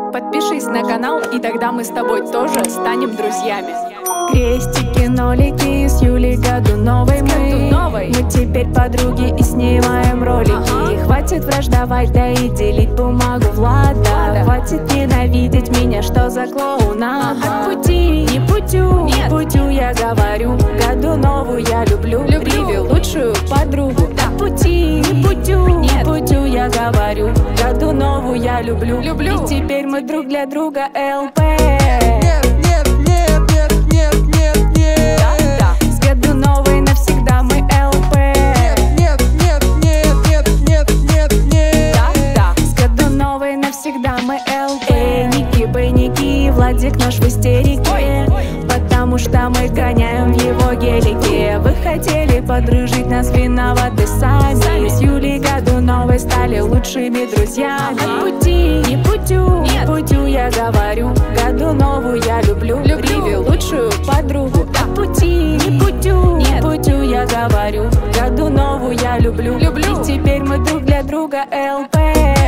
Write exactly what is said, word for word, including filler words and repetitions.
Подпишись на канал, и тогда мы с тобой тоже станем друзьями. Крестики, нолики с Юлей Годуновой мы. Мы теперь подруги и снимаем ролики. Ага. Хватит враждовать, да и делить бумагу Влада. Влада. Хватит ненавидеть меня, что за клоунада. Ага. От пути не путю, не путю, я говорю. Годунову я люблю, люблю. Риви лучшую подругу. Да. От пути не путю, не путю, я говорю. Годунову я люблю, люблю. И теперь мы друг для друга эл пэ. Владик наш в истерике, потому что мы гоняем в его гелике. Вы хотели подружить, нас виноваты сами. С Юлей Годуновой стали лучшими друзьями. От пути не путю, не путю, я говорю. Годунову я люблю, Риви лучшую подругу. От пути не путю, не путю, я говорю. Годунову я люблю, люблю. И теперь мы друг для друга эл пэ.